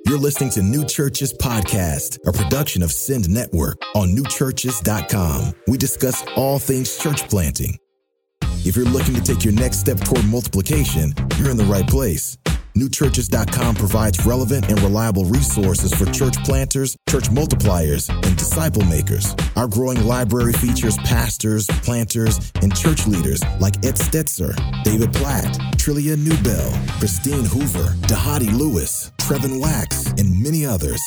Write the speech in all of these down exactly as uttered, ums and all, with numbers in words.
You're listening to New Churches Podcast, a production of Send Network on new churches dot com. We discuss all things church planting. If you're looking to take your next step toward multiplication, you're in the right place. new churches dot com provides relevant and reliable resources for church planters, church multipliers, and disciple makers. Our growing library features pastors, planters, and church leaders like Ed Stetzer, David Platt, Trillia Newbell, Christine Hoover, Dahadi Lewis, Trevin Wax, and many others.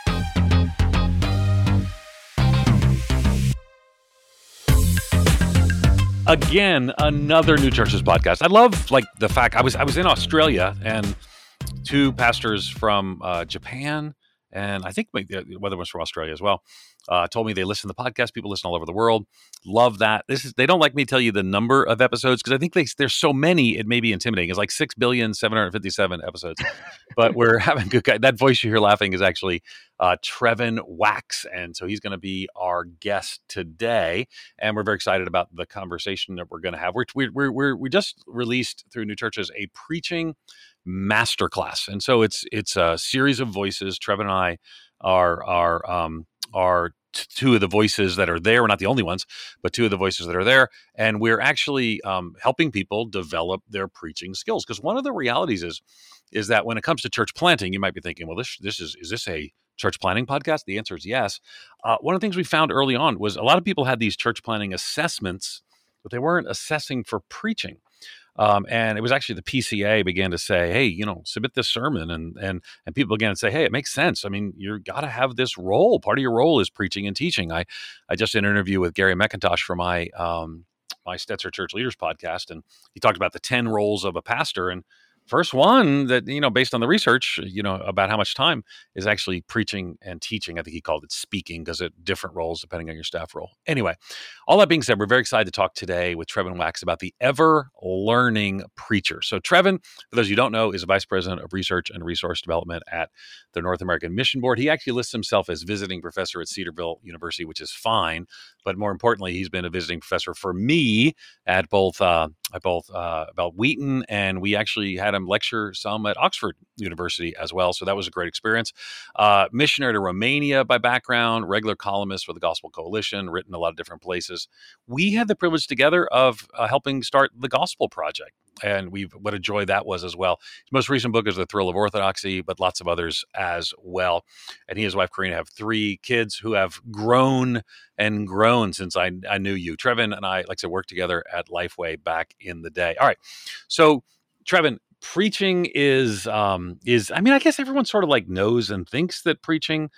Again, another New Churches podcast. I love like the fact I was I was in Australia and two pastors from uh, Japan and I think whether it was from Australia as well uh, told me they listen to the podcast. People listen all over the world. Love that. This is they don't like me to tell you the number of episodes because I think they, there's so many it may be intimidating. It's like six billion seven hundred fifty-seven episodes, but we're having good guy. That voice you hear laughing is actually uh, Trevin Wax, and so he's going to be our guest today. And we're very excited about the conversation that we're going to have. We're we we we we just released through New Churches a preaching masterclass, and so it's it's a series of voices. Trevin and I are are um, are t- two of the voices that are there. We're not the only ones, but two of the voices that are there, and we're actually um, helping people develop their preaching skills. Because one of the realities is is that when it comes to church planting, you might be thinking, well, this this is is this a church planting podcast? The answer is yes. Uh, one of the things we found early on was a lot of people had these church planting assessments, but they weren't assessing for preaching. Um, and it was actually the P C A began to say, hey, you know, submit this sermon. And and and people began to say, hey, it makes sense. I mean, you've got to have this role. Part of your role is preaching and teaching. I, I just did an interview with Gary McIntosh for my um, my Stetzer Church Leaders podcast. And he talked about the ten roles of a pastor. And first one that, you know, based on the research, you know, about how much time is actually preaching and teaching. I think he called it speaking because it different roles depending on your staff role. Anyway, all that being said, we're very excited to talk today with Trevin Wax about the ever learning preacher. So Trevin, for those you don't know, is a vice president of research and resource development at the North American Mission Board. He actually lists himself as visiting professor at Cedarville University, which is fine. But more importantly, he's been a visiting professor for me at both uh, at both uh, about Wheaton, and we actually had him lecture some at Oxford University as well. So that was a great experience. Uh, missionary to Romania by background, regular columnist for the Gospel Coalition, written a lot of different places. We had the privilege together of uh, helping start the Gospel Project. And we've what a joy that was as well. His most recent book is The Thrill of Orthodoxy, but lots of others as well. And he and his wife, Karina, have three kids who have grown and grown since I, I knew you. Trevin and I, like I said, worked together at Lifeway back in the day. All right. So, Trevin, preaching is, um, is I mean, I guess everyone sort of like knows and thinks that preaching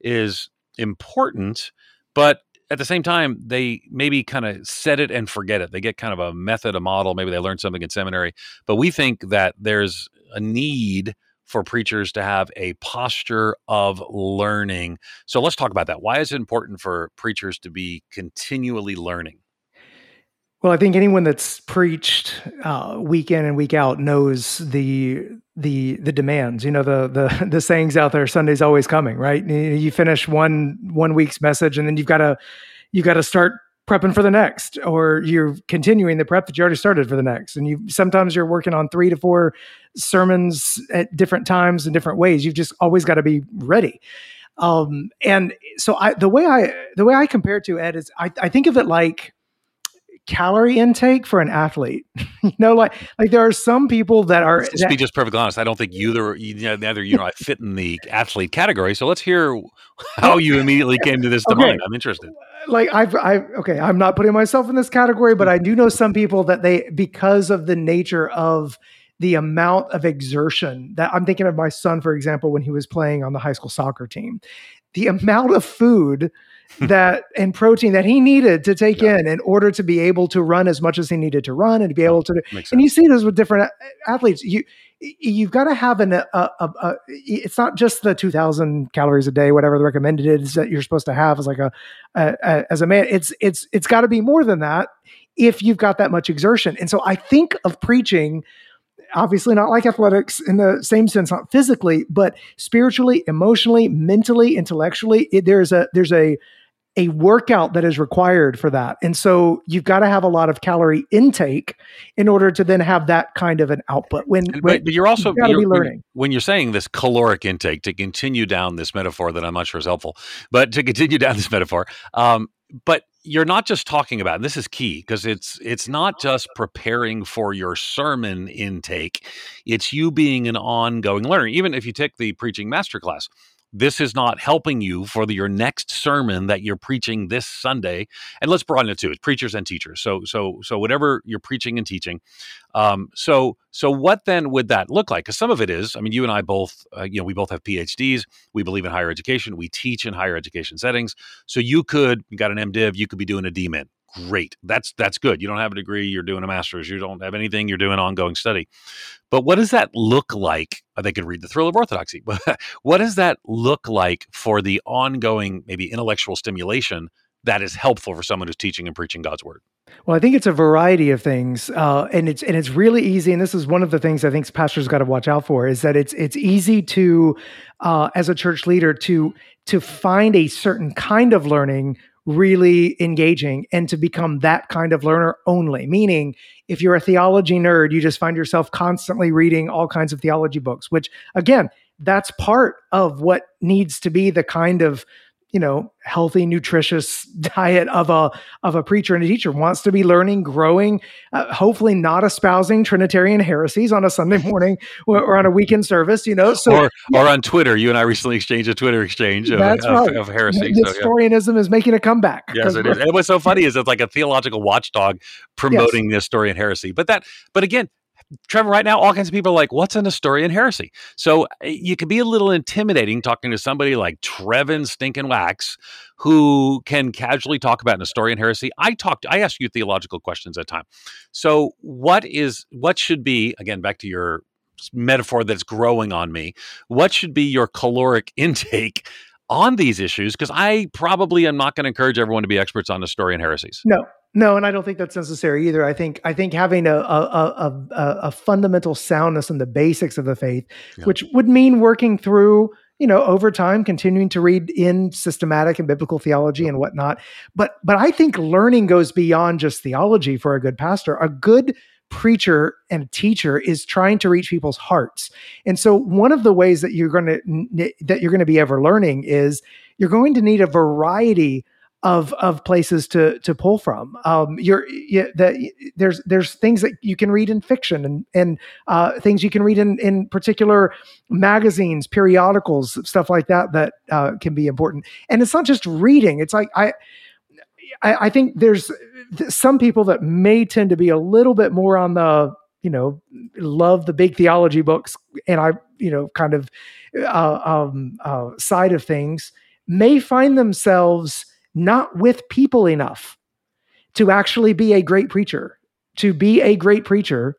is important, but at the same time, they maybe kind of set it and forget it. They get kind of a method, a model. Maybe they learned something in seminary. But we think that there's a need for preachers to have a posture of learning. So let's talk about that. Why is it important for preachers to be continually learning? Well, I think anyone that's preached uh, week in and week out knows the the the demands. You know, the the the sayings out there: Sunday's always coming, right? You finish one one week's message, and then you've got to you got to start prepping for the next, or you're continuing the prep that you already started for the next. And you sometimes you're working on three to four sermons at different times in different ways. You've just always got to be ready. Um, and so I, the way I the way I compare it to Ed is I, I think of it like calorie intake for an athlete. you know, like like there are some people that are. To be just perfectly honest, I don't think either you know, neither you know I fit in the athlete category. So let's hear how you immediately came to this to okay. mind. I'm interested. Like I've, I okay, I'm not putting myself in this category, but I do know some people that they, because of the nature of the amount of exertion that I'm thinking of my son, for example, when he was playing on the high school soccer team, the amount of food that and protein that he needed to take yeah. in in order to be able to run as much as he needed to run and to be able to. And you see this with different athletes. You you've got to have an a, a, a it's not just the two thousand calories a day, whatever the recommended is that you're supposed to have as like a, a, a as a man. It's it's it's got to be more than that if you've got that much exertion. And so I think of preaching. Obviously not like athletics in the same sense, not physically, but spiritually, emotionally, mentally, intellectually. It, there's a there's a a workout that is required for that. And so you've got to have a lot of calorie intake in order to then have that kind of an output. When, And- when but, but you're also you've got to you're- be when- learning. when you're saying this caloric intake, to continue down this metaphor that I'm not sure is helpful, but to continue down this metaphor, um, but you're not just talking about, and this is key, because it's it's not just preparing for your sermon intake, it's you being an ongoing learner. Even if you take the preaching masterclass, this is not helping you for the, your next sermon that you're preaching this Sunday. And let's broaden it too. It's preachers and teachers. So so so whatever you're preaching and teaching. Um, so so what then would that look like? Because some of it is, I mean, you and I both, uh, you know, we both have P H Ds. We believe in higher education. We teach in higher education settings. So you could, you got an MDiv, you could be doing a D Min. Great. That's that's good. You don't have a degree, you're doing a master's. You don't have anything, you're doing ongoing study. But what does that look like? They could read The Thrill of Orthodoxy. But what does that look like for the ongoing, maybe intellectual stimulation that is helpful for someone who's teaching and preaching God's word? Well, I think it's a variety of things, uh, and it's and it's really easy. And this is one of the things I think pastors got to watch out for: is that it's it's easy to, uh, as a church leader, to to find a certain kind of learning really engaging and to become that kind of learner only. Meaning, if you're a theology nerd, you just find yourself constantly reading all kinds of theology books. Which, again, that's part of what needs to be the kind of, you know, healthy, nutritious diet of a of a preacher and a teacher. Wants to be learning, growing, uh, hopefully not espousing Trinitarian heresies on a Sunday morning or, or on a weekend service, you know. So or or on Twitter, you and I recently exchanged a Twitter exchange of, that's of, right. of heresy. So, yeah. Nestorianism is making a comeback. Yes, it is. And what's so funny is it's like a theological watchdog promoting yes. Nestorian heresy. But that, but again, Trevor, right now, all kinds of people are like, what's a Nestorian heresy? So you can be a little intimidating talking to somebody like Trevin Stinkin' Wax, who can casually talk about Nestorian heresy. I talked, I ask you theological questions at time. So what is, what should be, again, back to your metaphor that's growing on me, what should be your caloric intake on these issues? Because I probably am not going to encourage everyone to be experts on Nestorian heresies. No. No, and I don't think that's necessary either. I think I think having a a, a, a, a fundamental soundness in the basics of the faith, yeah. which would mean working through, you know, over time, continuing to read in systematic and biblical theology and whatnot. But but I think learning goes beyond just theology for a good pastor. A good preacher and teacher is trying to reach people's hearts. And so one of the ways that you're going to that you're going to be ever learning is you're going to need a variety of of places to to pull from. Um, you're you, the, there's there's things that you can read in fiction and and uh, things you can read in in particular magazines, periodicals, stuff like that that uh, can be important. And it's not just reading. It's like I I, I think there's some people that may tend to be a little bit more on the, you know, love the big theology books, and I you know kind of uh, um, uh, side of things may find themselves not with people enough to actually be a great preacher. To be a great preacher,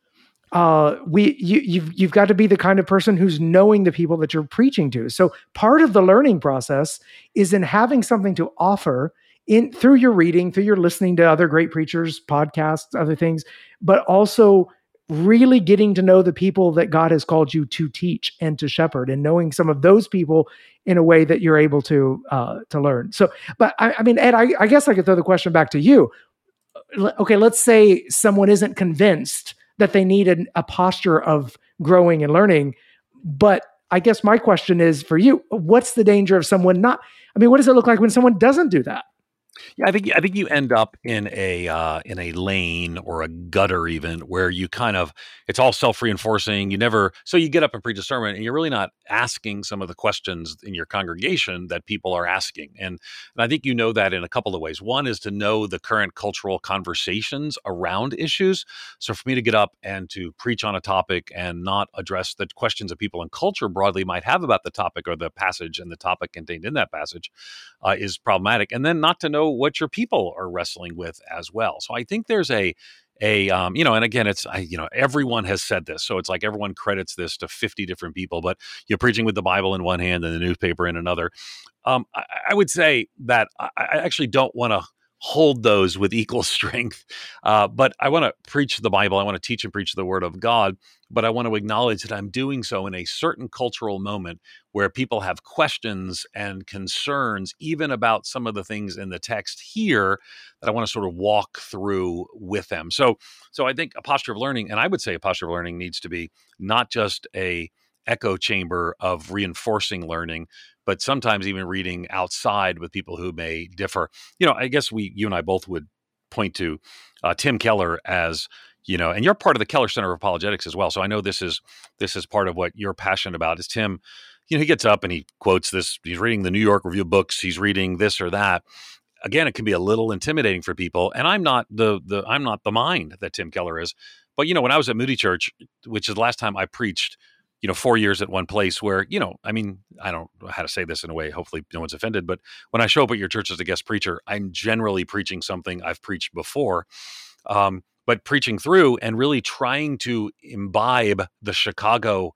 uh, we you, you've you've got to be the kind of person who's knowing the people that you're preaching to. So part of the learning process is in having something to offer in through your reading, through your listening to other great preachers, podcasts, other things, but also really getting to know the people that God has called you to teach and to shepherd, and knowing some of those people in a way that you're able to uh, to learn. So, but I, I mean, Ed, I, I guess I could throw the question back to you. Okay, let's say someone isn't convinced that they need an, a posture of growing and learning, but I guess my question is for you: what's the danger of someone not? I mean, what does it look like when someone doesn't do that? Yeah, I think I think you end up in a uh, in a lane or a gutter even where you kind of it's all self-reinforcing. You never so you get up and preach a sermon and you're really not asking some of the questions in your congregation that people are asking. And and I think you know that in a couple of ways. One is to know the current cultural conversations around issues. So for me to get up and to preach on a topic and not address the questions that people in culture broadly might have about the topic or the passage and the topic contained in that passage uh, is problematic. And then not to know what your people are wrestling with as well. So I think there's a, a um, you know, and again, it's, I, you know, everyone has said this. So it's like everyone credits this to fifty different people, but you're preaching with the Bible in one hand and the newspaper in another. Um, I, I would say that I, I actually don't want to hold those with equal strength. Uh, but I want to preach the Bible. I want to teach and preach the Word of God. But I want to acknowledge that I'm doing so in a certain cultural moment where people have questions and concerns, even about some of the things in the text here, that I want to sort of walk through with them. So, so I think a posture of learning, and I would say a posture of learning needs to be not just a echo chamber of reinforcing learning, but sometimes even reading outside with people who may differ. You know, I guess we, you and I both would point to uh, Tim Keller as, you know, and you're part of the Keller Center of Apologetics as well. So I know this is this is part of what you're passionate about. Is Tim, you know, he gets up and he quotes this. He's reading the New York Review of Books. He's reading this or that. Again, it can be a little intimidating for people. And I'm not the the I'm not the mind that Tim Keller is. But you know, when I was at Moody Church, which is the last time I preached, you know, four years at one place where, you know, I mean, I don't know how to say this in a way, hopefully no one's offended, but when I show up at your church as a guest preacher, I'm generally preaching something I've preached before, um, but preaching through and really trying to imbibe the Chicago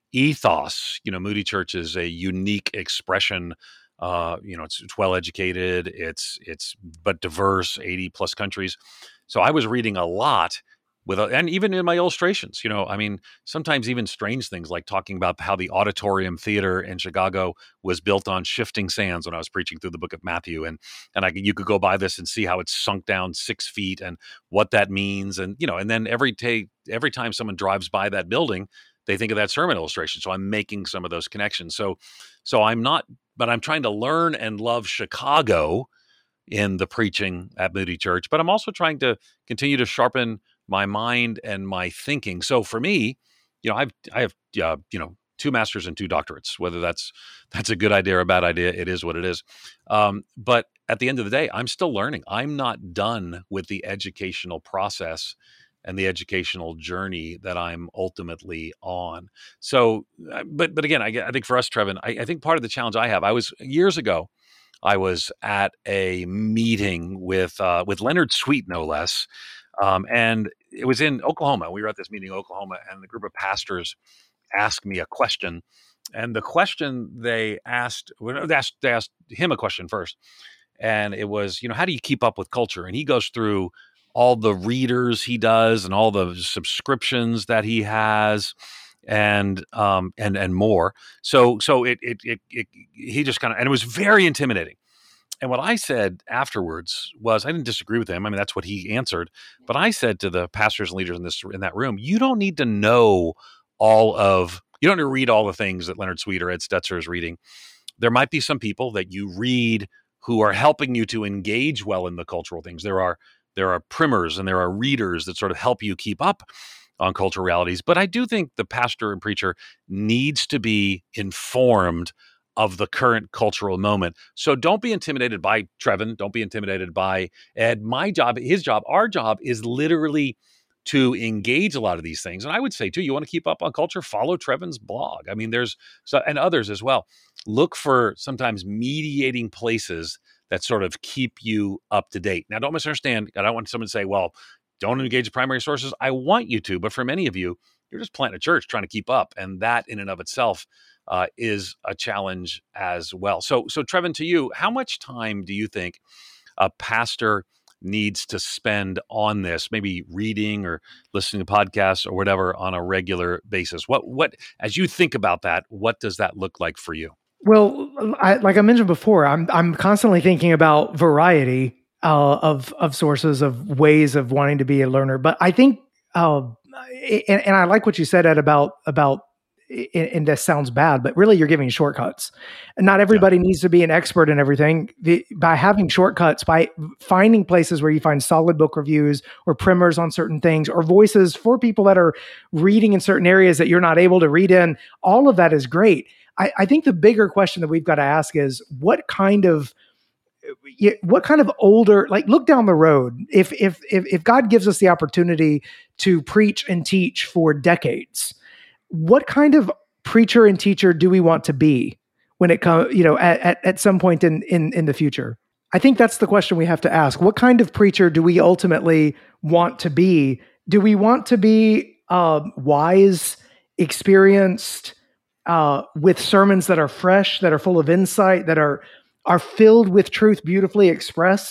ethos. You know, Moody Church is a unique expression. Uh, you know, it's, it's well-educated, it's, it's, but diverse, eighty plus countries. So I was reading a lot. With a, and even in my illustrations, you know, I mean, sometimes even strange things like talking about how the auditorium theater in Chicago was built on shifting sands when I was preaching through the book of Matthew. And and I, you could go by this and see how it's sunk down six feet and what that means. And, you know, and then every day, every time someone drives by that building, they think of that sermon illustration. So I'm making some of those connections. So, so I'm not, but I'm trying to learn and love Chicago in the preaching at Moody Church, but I'm also trying to continue to sharpen my mind and my thinking. So for me, you know, I've, I have, uh, you know, two masters and two doctorates, whether that's, that's a good idea or a bad idea, it is what it is. Um, but at the end of the day, I'm still learning. I'm not done with the educational process and the educational journey that I'm ultimately on. So, but, but again, I, I think for us, Trevin, I, I think part of the challenge I have, I was years ago, I was at a meeting with, uh, with Leonard Sweet, no less. Um, and it was in Oklahoma. We were at this meeting in Oklahoma, and the group of pastors asked me a question. And the question they asked, they asked, they asked him a question first. And it was, you know, how do you keep up with culture? And he goes through all the readers he does and all the subscriptions that he has and um, and and more. So so it it, it, it he just kind of, and it was very intimidating. And what I said afterwards was, I didn't disagree with him. I mean, that's what he answered. But I said to the pastors and leaders in this in that room, you don't need to know all of, you don't need to read all the things that Leonard Sweet or Ed Stetzer is reading. There might be some people that you read who are helping you to engage well in the cultural things. There are there are primers and there are readers that sort of help you keep up on cultural realities. But I do think the pastor and preacher needs to be informed of the current cultural moment. So don't be intimidated by Trevin. Don't be intimidated by Ed. My job, his job, our job is literally to engage a lot of these things. And I would say too, you want to keep up on culture, follow Trevin's blog. I mean, there's, so, and others as well. Look for sometimes mediating places that sort of keep you up to date. Now, don't misunderstand. I don't want someone to say, well, don't engage the primary sources. I want you to, but for many of you, you're just planting a church trying to keep up. And that in and of itself uh, is a challenge as well. So, so Trevin, to you, how much time do you think a pastor needs to spend on this, maybe reading or listening to podcasts or whatever on a regular basis? What, what, as you think about that, what does that look like for you? Well, I, like I mentioned before, I'm I'm constantly thinking about variety uh, of of sources, of ways of wanting to be a learner. But I think, uh, and, and I like what you said, Ed, about about. And this sounds bad, but really you're giving shortcuts. And not everybody yeah. needs to be an expert in everything. The, by having shortcuts, by finding places where you find solid book reviews or primers on certain things or voices for people that are reading in certain areas that you're not able to read in, all of that is great. I, I think the bigger question that we've got to ask is what kind of what kind of older, like look down the road. If, if, if, if God gives us the opportunity to preach and teach for decades, what kind of preacher and teacher do we want to be when it comes, you know, at, at, at some point in, in, in the future? I think that's the question we have to ask. What kind of preacher do we ultimately want to be? Do we want to be uh, wise, experienced, uh, with sermons that are fresh, that are full of insight, that are, are filled with truth beautifully expressed?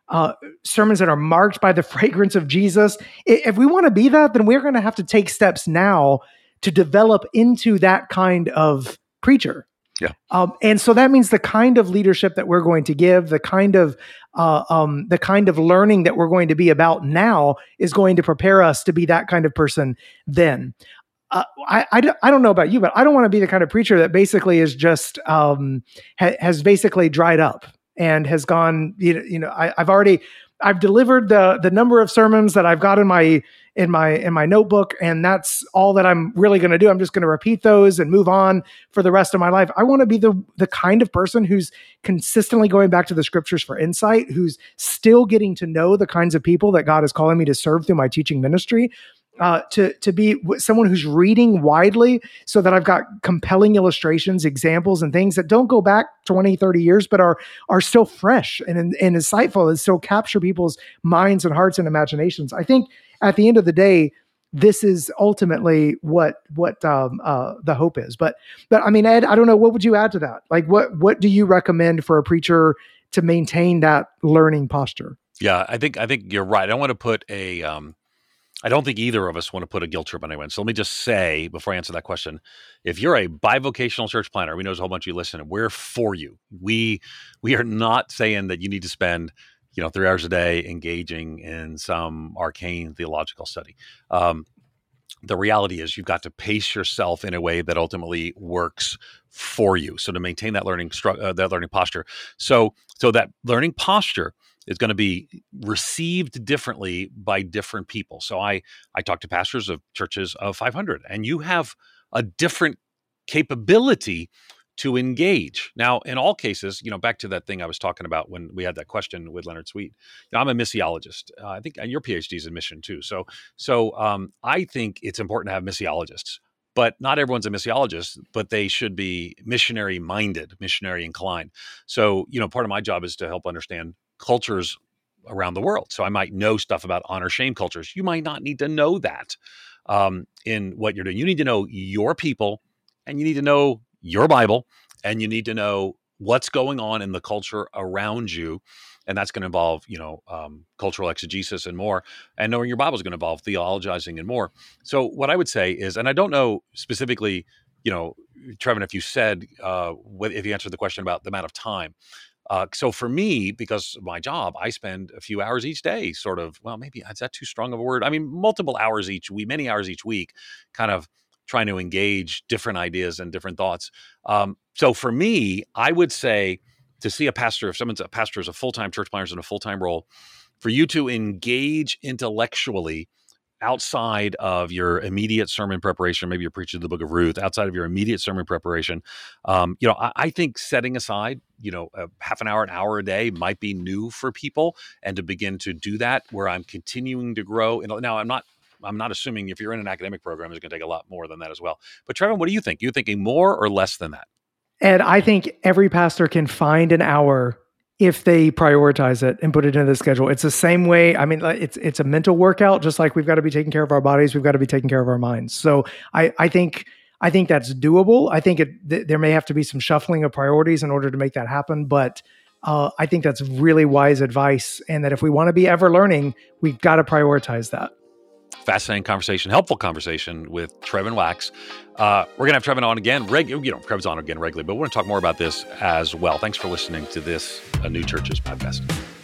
uh, sermons that are marked by the fragrance of Jesus. If we want to be that, then we're going to have to take steps now to develop into that kind of preacher. Yeah. Um, and so that means the kind of leadership that we're going to give, the kind of uh, um, the kind of learning that we're going to be about now is going to prepare us to be that kind of person then. Uh, I, I, I don't know about you, but I don't want to be the kind of preacher that basically is just um, ha- has basically dried up and has gone, you know, you know I, I've already, I've delivered the the number of sermons that I've got in my in my in my notebook, and that's all that I'm really going to do. I'm just going to repeat those and move on for the rest of my life. I want to be the the kind of person who's consistently going back to the scriptures for insight, who's still getting to know the kinds of people that God is calling me to serve through my teaching ministry. Uh, to to be someone who's reading widely so that I've got compelling illustrations, examples, and things that don't go back twenty, thirty years, but are are still fresh and, and, and insightful and still capture people's minds and hearts and imaginations. I think at the end of the day, this is ultimately what what um, uh, the hope is. But but I mean, Ed, I don't know, what would you add to that? Like, what what do you recommend for a preacher to maintain that learning posture? Yeah, I think I think you're right. I don't want to put a um, I don't think either of us want to put a guilt trip on anyone. So let me just say, before I answer that question, if you're a bivocational church planter, we know there's a whole bunch of you listening, we're for you. We we are not saying that you need to spend, you know, three hours a day engaging in some arcane theological study. Um, the reality is you've got to pace yourself in a way that ultimately works for you. So to maintain that learning stru- uh, that learning posture. So so that learning posture is going to be received differently by different people. So I I talk to pastors of churches of five hundred, and you have a different capability to engage. Now, in all cases, you know, back to that thing I was talking about when we had that question with Leonard Sweet. You know, I'm a missiologist. Uh, I think, and your PhD is in mission too. So, so um, I think it's important to have missiologists. But not everyone's a missiologist, but they should be missionary minded, missionary inclined. So, you know, part of my job is to help understand cultures around the world. So I might know stuff about honor shame cultures. You might not need to know that um, in what you're doing. You need to know your people, and you need to know your Bible, and you need to know what's going on in the culture around you. And that's going to involve, you know, um, cultural exegesis and more. And knowing your Bible is going to involve theologizing and more. So what I would say is, and I don't know specifically, you know, Trevin, if you said, uh, if you answered the question about the amount of time. Uh, so for me, because of my job, I spend a few hours each day sort of, well, maybe is that too strong of a word? I mean, multiple hours each week, many hours each week, kind of trying to engage different ideas and different thoughts. Um, so for me, I would say to see a pastor, if someone's a pastor is a full-time church planter in a full-time role, for you to engage intellectually outside of your immediate sermon preparation, maybe you're preaching the book of Ruth, outside of your immediate sermon preparation, um, you know, I, I think setting aside, you know, a half an hour, an hour a day might be new for people, and to begin to do that where I'm continuing to grow. And now I'm not, I'm not assuming if you're in an academic program, it's going to take a lot more than that as well. But Trevin, what do you think? You thinking more or less than that? And I think every pastor can find an hour if they prioritize it and put it into the schedule. It's the same way. I mean, it's it's a mental workout, just like we've got to be taking care of our bodies, we've got to be taking care of our minds. So I, I think I think that's doable. I think it, th- there may have to be some shuffling of priorities in order to make that happen, but uh, I think that's really wise advice. And that if we want to be ever learning, we've got to prioritize that. Fascinating conversation, helpful conversation with Trevin Wax. Uh, we're going to have Trevin on again, reg- you know, Trevin's on again regularly, but we're going to talk more about this as well. Thanks for listening to this A New Churches podcast.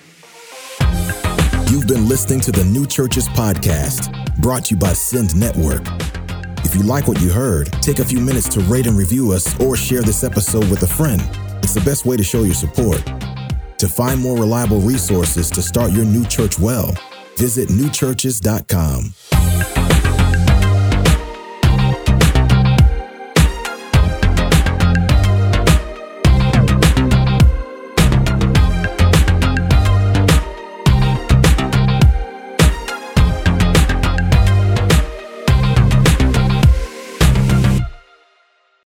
You've been listening to the New Churches podcast, brought to you by Send Network. If you like what you heard, take a few minutes to rate and review us or share this episode with a friend. It's the best way to show your support. To find more reliable resources to start your new church well, visit new churches dot com.